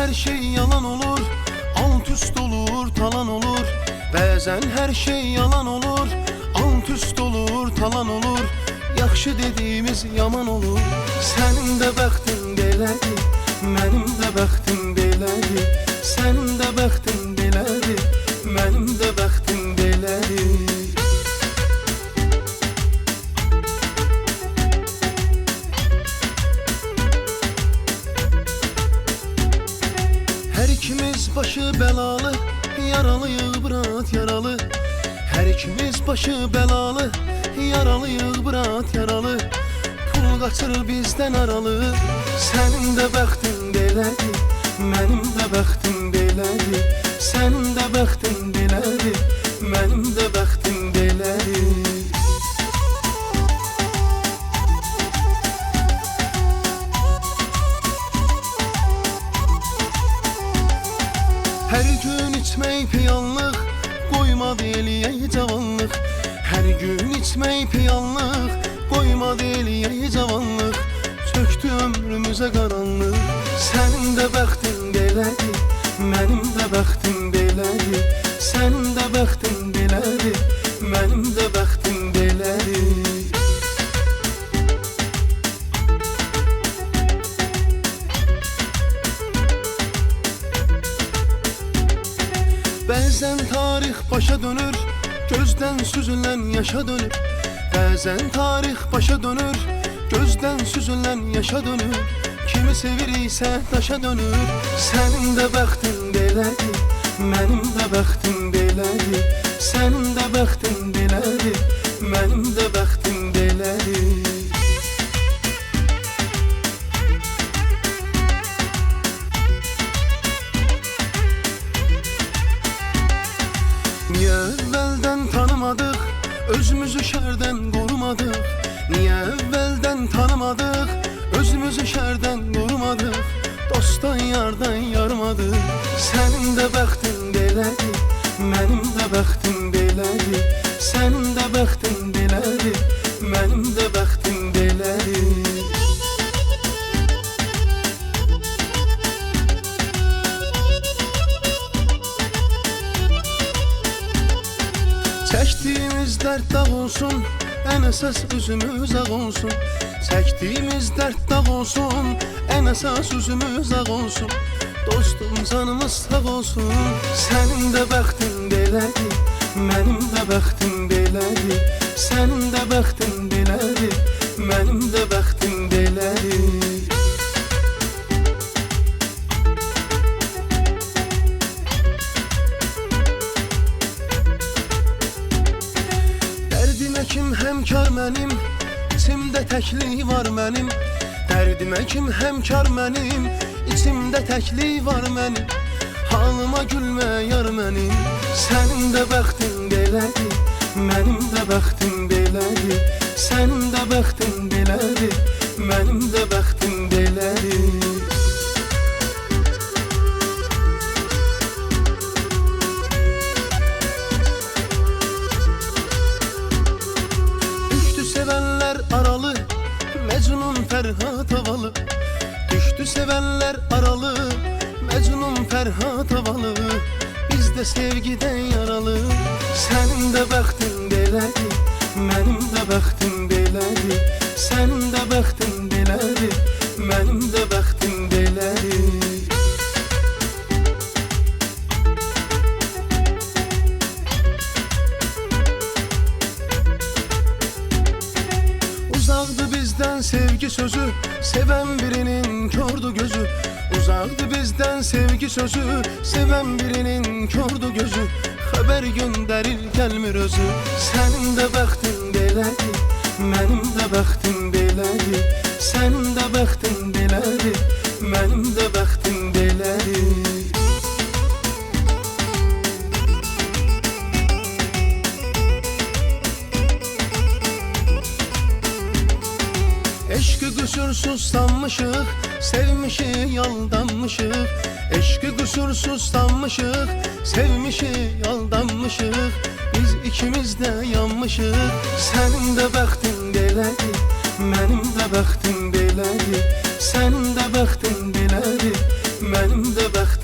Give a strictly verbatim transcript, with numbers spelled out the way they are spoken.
her şey yalan olur, alt üst olur, talan olur. Bəzən her şey yalan olur, alt üst olur, talan olur. Yaxşı dediğimiz yaman olur. Sənin də bəxtin belədir, mənim də bəxtim belədir. Sənin də bəxtin belədir, mənim də bəxtim belədir. Her ikimiz başı belalı, yaralıyıq bırat yaralı. Her ikimiz başı belalı, yaralıyıq bırat yaralı. Pul qaçır bizden aralı. Sənin də bəxtin belədir, mənim də bəxtim belədir. Sənin də bəxtin belədir, mənim də bəxtim belədir. Her gün içmək piyanlıq, qoymadı eləyək cavanlıq. Her gün içmək piyanlıq, qoymadı eləyək cavanlıq. Çöktü ömrümüzə qaranlıq. Sənin də bəxtin belədir, mənim də bəxtim belədir. Sənin də bəxtin belədir, mənim də bəxtim belədir. Bəzən tarix başa dönür, gözdən süzülən yaşa dönür. Bəzən tarix başa dönür, gözdən süzülən yaşa dönür. Kimi seviriksə daşa dönür. Sənin də bəxtin belədir, mənim də bəxtim belədir. Sənin də bəxtin belədir, mənim də bəxtim belədir. Niye evvelden tanımadık, özümüzü şerden korumadık? Niye evvelden tanımadık, özümüzü şerden korumadık? Dostdan yardan yarmadık. Sənin də bəxtin belədir, mənim də bəxtim belədir. Sənin də bəxtin belədir, mənim də bəxtim belədir. Çəkdiyimiz dərd dağ olsun, ən əsas üzümüz ağ olsun. Çəkdiyimiz dərd dağ olsun, ən əsas üzümüz ağ olsun. Dostum canımız sağ olsun. Sənin də bəxtin belədir, mənim də bəxtim belədir. Sənin də bəxtin belədir, mənim də bəxtim belədir. Dərdimə kim həmkar mənim, içimdə təklik var mənim. Dərdimə kim həmkar mənim, içimdə təklik var mənim. Halıma gülmə yar mənim. Sənin də bəxtin belədir, mənim də bəxtim belədir. Sənin də bəxtin belədir, mənim də bəxtim belədir. Sevenler aralı, Mecnun Ferhat havalı. Düştü sevenler aralı, Mecnun Ferhat havalı. Biz de sevgiden yaralı. Sənin də bəxtin belədir, mənim də bəxtim belədir. Sənin də bəxtin belədir, mənim də bəxtim belədir. Uzaqdı bizdən sevgi sözü, sevən birinin kördü gözü. Uzaqdı bizdən sevgi sözü, sevən birinin kördü gözü. Xəbər göndərir gəlmir özü. Sənin də bəxtin belədir, mənim də bəxtim belədir. Sənin də bəxtin belədir, mənim də bəxtim belədir. Eşkı kusursuz sanmışık, sevmişik aldanmışık. Eşkı kusursuz sanmışık, sevmişik aldanmışık. Biz ikimiz de yanmışık. Sənin də bəxtin belədir, mənim də bəxtim belədir. Sənin də bəxtin belədir, mənim də də bəxt